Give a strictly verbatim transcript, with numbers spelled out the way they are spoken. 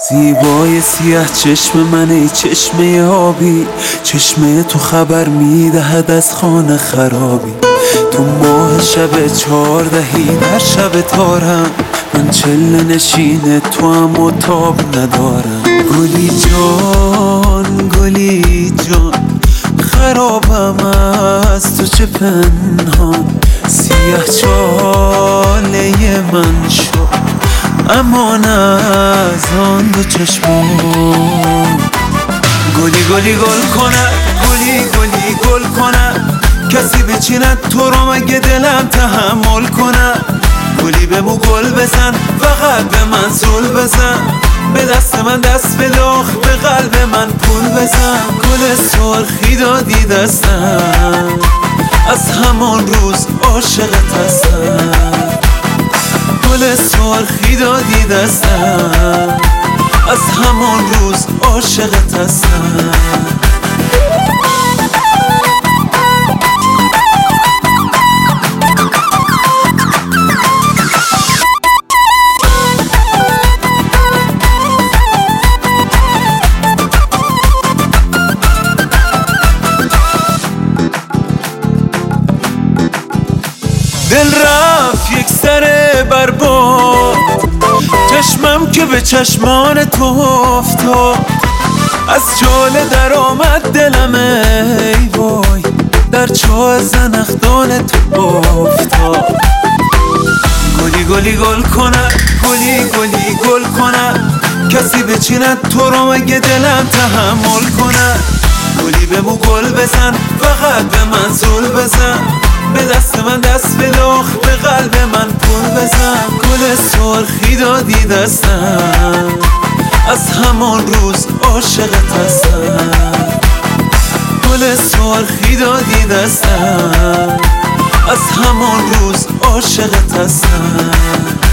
زیبای سیاه چشم من، ای چشمه آبی، چشمه تو خبر میدهد از خانه خرابی. تو ماه شب چهاردهی در شب تارم، من چله نشین تو هم و تاب ندارم. گلی جان گلی جان، خرابم از تو چه پنهان. سیاه چاله من شد امان از آن دو چشمان. گلی گلی گل کند، گلی گلی گل کند، کسی بچیند تو رو مگه دلم تحمل کند. گلی به مو گل بزن، فقط به من زل بزن، به دست من دست بده، آخ به قلب من پول بزن. گل سرخی دادی دستم، از همان روز عاشقت هستم. گل سرخی دادی دستم، از همان روز عاشقت هستم. دل رفت یک سر برباد، چشمم که به چشمان تو افتاد. از چاله در آمد دلم ای وای، در چاه زنخدان تو افتاد. گلی گلی گل کند، گلی گلی گل کند، کسی بچیند تو رو مگه دلم تحمل کند. گلی به مو گل بزن، فقط به من زل بزن، به دست من دست بده، آخ به قلب من پول بزن. گل سرخی دادی دستم، از همان روز عاشقت هستم. گل سرخی دادی دستم، از همان روز عاشقت هستم.